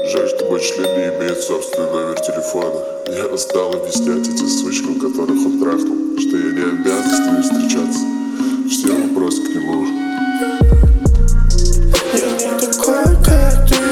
Жаль, что мой член не имеет собственный номер телефона. Я устал объяснять этим сучкам, которых он трахнул, что я не обязан с ними встречаться. Все вопросы к нему. Я не такой, как ты.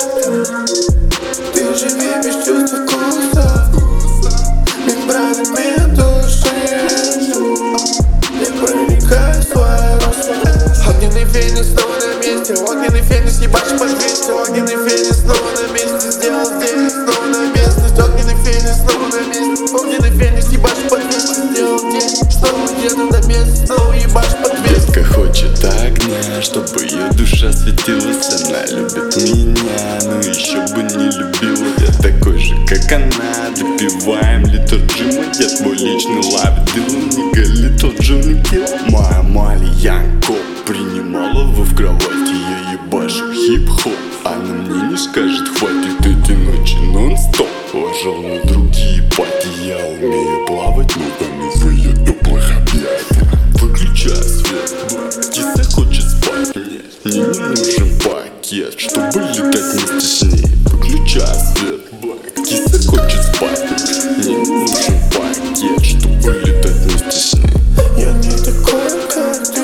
Ты живи без чувства вкуса, мембранами души. Я проникаю в свое русло. Огненный феникс снова на месте. Огненный феникс ебашь под 200. Огненный феникс снова на месте. Сделал здесь снова на местность. Огненный феникс снова на месте. Огненный феникс ебашь под 200. Сделал здесь снова еду на месте. Снова ебашь под 200. Детка хочет огня, чтобы ее душа светилась. Она любит меня, но еще бы не любила. Я такой же, как она. Допиваем литр джима. Я твой личный лабдил. Не галит, тот же не килл. Моя Мальянко принимала вы в кровати. Я ебашу хип-хоп. Она мне не скажет, хватит эти ночи нон-стоп. Ложал на другие пати. Я умею плавать ногами в ее теплых объятиях. Выключай свет, киса хочет спать. Мне не нужен пакет, чтобы летать вместе с ней. Выключай свет, киса хочет спать. Мне не нужен пакет, чтобы летать вместе с ней. Я не такой, как ты.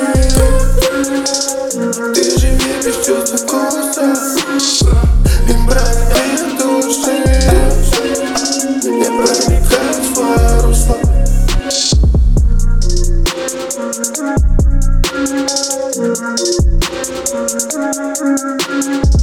Ты живи без чувства вкуса, мембранами души. Я проникаю в свое русло. Thank you.